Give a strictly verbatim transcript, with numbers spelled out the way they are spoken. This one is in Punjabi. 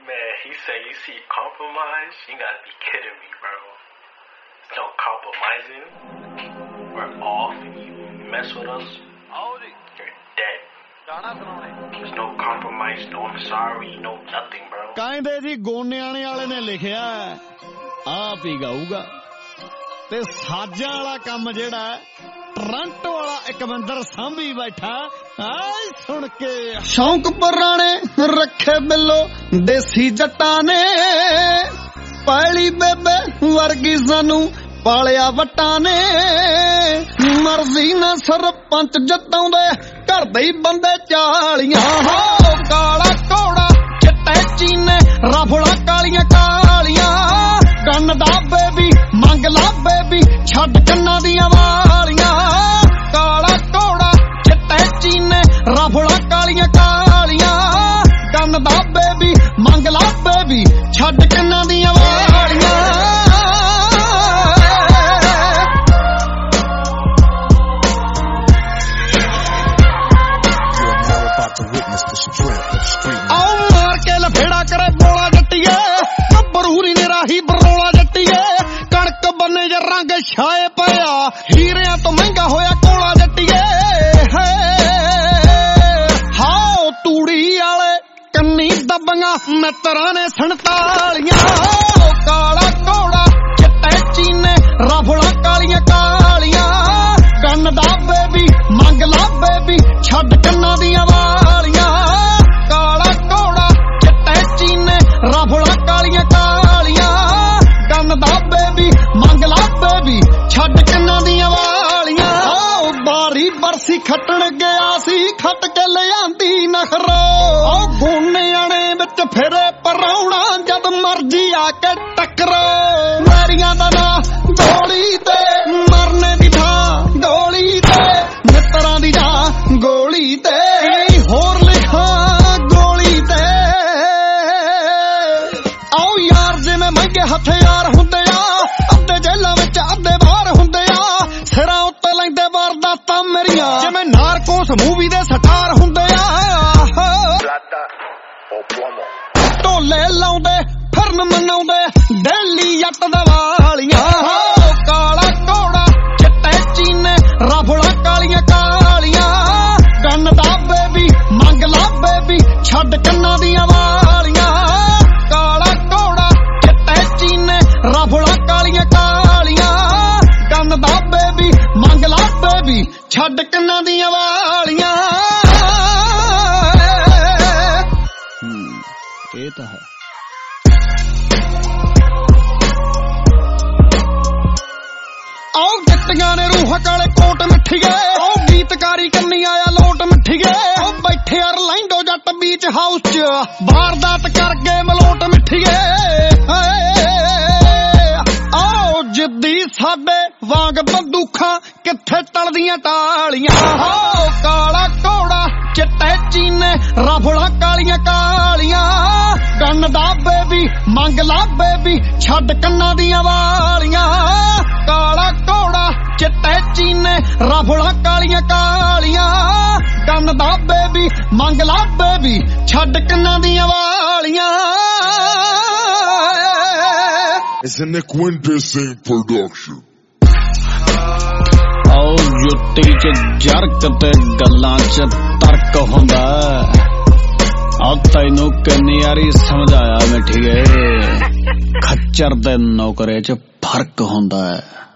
Man, he say you see compromise? You gotta be kidding me, bro. There's no compromising. We're off and you mess with us, you're dead. There's no compromise, no I'm sorry, no nothing, bro. ਕਹਿੰਦੇ ਜੀ ਗੋਨਿਆਣੇ ਵਾਲੇ ਨੇ ਲਿਖਿਆ ਆਪ ਹੀ ਗਾਊਗਾ ਤੇ ਸਾਜਾਂ ਵਾਲਾ ਕੰਮ ਜਿਹੜਾ ਟੋਰਾਂਟੋ ਵਾਲਾ ਇਕਵਿੰਦਰ ਸਾਂਭੀ ਬੈਠਾ ਆਏ ਸੁਣ ਕੇ ਸ਼ੌਂਕ ਪੁਰਾਣੇ ਰੱਖੇ ਬਿੱਲੋ ਦੇਸੀ ਜੱਟਾਂ ਨੇ ਪੈਲੀ ਬੇਬੇ ਵਰਗੀ ਸਾਨੂੰ ਪਾਲਿਆ ਵੱਟਾਂ ਨੇ ਮਰਜ਼ੀ ਨਾ ਸਰਪੰਚ ਜਤਾਉਂਦੇ ਘਰ ਦੇ ਹੀ ਬੰਦੇ ਚਾਲੀਆਂ ਹੋ ਕਾਲਾ ਘੋੜਾ ਚਿੱਟੇ ਚੀਨੇ ਰਫੜਾ ਕਾਲੀਆਂ ਕਾਲੀਆਂ ਕੰਨ ਦਾ ਬੇਬੀ ਮੰਗ ਲਾ ਬੇਬੀ ਛੱਡ ਕੰਨਾਂ ਦੀਆਂ ਵਾਲੀਆਂ ਕਾਲਾ ਘੋੜਾ ਚਿੱਟੇ ਚੀਨੇ ਰਫੜਾ ਕਾਲੀਆਂ ਕਾਲੀਆਂ ਕੰਨ ਦਾ ਬੇਬੀ ਮੰਗ ਲਾ ਬੇਬੀ ਛੱਡ ਕੰਨਾਂ ਦੀਆਂ ਵਾਲੀਆਂ ਆਓ ਮਾਰ ਕੇ ਲਫੇੜਾ ਕਰੇ ਬੋਲਾ ਜੱਟੀਏ ਬਰੂਰੀ ਨੇ ਰਾਹੀ ਬਰੋਲਾ ਜੱਟੀਏ ਕਣਕ ਬੰਨੇ ਜੇ ਰੰਗ ਛਾਏ ਪਿਆ ਹੀਰਿਆਂ ਤੋਂ ਮਹਿੰਗਾ ਹੋਇਆ ਕੋਲਾ ਜੱਟੀਏ ਹਾਓ ਤੂੜੀ ਵਾਲੇ ਕੰਨੀ ਦੱਬੀਆਂ ਮਿੱਤਰਾਂ ਨੇ ਸੰਤਾਲੀਆਂ ਕਾਲਾ ਘੋੜਾ ਚਿੱਟੇ ਚੀਨੇ ਰਫੜਾ ਕਾਲੀਆਂ ਕਾਲੀਆਂ ਕੰਨ ਦਾ ਬੇਬੀ ਮੰਗ ਲਾ ਬੇਬੀ ਛੱਡ ਕੰਨਾਂ ਦੀਆਂ ਵਾਲੀਆਂ ਕਾਲਾ ਘੋੜਾ ਚਿੱਟੇ ਚੀਨੇ ਰਫੜਾ ਕਾਲੀਆਂ ਕਾਲੀਆਂ ਕੰਨ ਦਾ ਬੇਬੀ ਮੰਗ ਲਾ ਬੇਬੀ ਛੱਡ ਕੰਨਾਂ ਦੀਆਂ ਵਾਲੀਆਂ ਆਓ ਬਾਰੀ ਬਰਸੀ ਖੱਟਣ ਗਿਆ ਸੀ ਖੱਟ ਕੇ ਲਿਆਂਦੀ ਨਖਰੋ ਆਓ ਗੋਨਿਆਣੇ ਵਿੱਚ ਫਿਰੇ ਪਰਾਉਣਾ ਜਦ ਮਰਜੀ ਆ ਕੇ ਟੱਕਰੋ ਮੈਰੀਆਂ ਦਾ ਨਾਂ ਗੋਲੀ ਤੇ ਮਰਨੇ ਦੀ ਥਾਂ ਗੋਲੀ ਤੇ ਮਿੱਤਰਾਂ ਦੀ ਥਾਂ ਗੋਲੀ ਤੇ ਹੋਰ ਲਿਖਾਂ ਗੋਲੀ ਤੇ ਆਓ ਯਾਰ ਜਿਵੇਂ ਮਹਿੰਗੇ ਹਥਿਆਰ ਹੁੰਦੇ ਆ ਅੱਧੇ ਜੇਲਾਂ ਵਿੱਚ ਅੱਧੇ ਬਾਹਰ ਹੁੰਦੇ ਆ ਸਿਰਾਂ ਉੱਤੇ ਲੈਂਦੇ ਵਾਰਦਾਤਾਂ ਮੇਰੀਆਂ ਜਿਵੇਂ ਨਾਰਕੋਸ ਮੂਵੀ ਦੇ ਸਟਾਰ ਹੁੰਦੇ ਆ ਢੋਲੇ ਲਾਉਂਦੇ ਫਿਰਨ ਮਨਾਉਂਦੇ ਡੇਲੀ ਜੱਟ ਦਵਾਲੀਆਂ ਕਾਲਾ ਘੋੜਾ ਚਿੱਟੇ ਚੀਨੇ ਰਫੜਾ ਕਾਲੀਆਂ ਕਾਲੀਆਂ ਕੰਨ ਦਾ ਬੇਬੀ ਮੰਗ ਲਾ ਬੇਬੀ ਛੱਡ ਕੰਨਾਂ ਦੀਆਂ ਵਾਲੀਆਂ ਕਾਲਾ ਘੋੜਾ ਚਿੱਟੇ ਚੀਨੇ ਰਫੜਾ ਕਾਲੀਆਂ ਕਾਲੀਆਂ ਕੰਨ ਦਾ ਬੇਬੀ ਮੰਗ ਲਾ ਬੇਬੀ ਛੱਡ ਕੰਨਾਂ ਦੀਆਂ ਵਾਲੀਆਂ ਇਹ ਤਾਂ ਹੈ ਆਓ ਗਿੱਟੀਆਂ ਨੇ ਰੂਹ ਕਾਲੇ ਕੋਟ ਮਿੱਠੀਏ ਆਓ ਗੀਤਕਾਰੀ ਕੰਨੀ ਆਇਆ ਲੋਟ ਮਿੱਠੀਏ ਆਓ ਬੈਠੇ ਅਰਲੈਂਡੋ ਜੱਟ ਬੀਚ ਹਾਊਸ ਚ ਵਾਰਦਾਤ ਕਰਕੇ ਮਲੋਟ ਮਿੱਠੀਏ ਆਓ ਜਿੱਦੀ ਸਾਡੇ ਵਾਂਗ ਬੰਦੂਖਾਂ ਕਿੱਥੇ ਤਲਦੀਆਂ ਟਾਲੀਆਂ ਆਓ ਕਾਲਾ ਘੋੜਾ ਚਿੱਟੇ ਚੀਨੇ ਰਫੜਾ ਕਾਲੀਆਂ ਕਾਲੀਆਂ ਕੰਨ ਦਾ ਬੇਬੀ ਮੰਗ ਲਾ ਬੇਬੀ ਛੱਡ ਕੰਨਾਂ ਦੀਆਂ ਵਾਲੀਆਂ ਕਾਲਾ ਘੋੜਾ ਚਿੱਟੇ ਚੀਨੇ ਰਫੜਾ ਕਾਲੀਆਂ ਕਾਲੀਆਂ ਕੰਨ ਦਾ ਬੇਬੀ ਮੰਗ ਲਾ ਬੇਬੀ ਛੱਡ ਕੰਨਾਂ ਦੀਆਂ ਵਾਲੀਆਂ It's a Nick Winter Sing production. ਆਓ ਜੁੱਤੀ ਚ ਜਰਕ ਤੇ ਗੱਲਾਂ ਚ ਤਰਕ ਹੁੰਦਾ ਆ ਤੈਨੂੰ ਕਿੰਨੀ ਵਾਰੀ ਸਮਝਾਇਆ ਮਿੱਠੀਏ ਖੱਚਰ ਦੇ ਨੌਕਰੇ ਚ ਫਰਕ ਹੁੰਦਾ ਹੈ।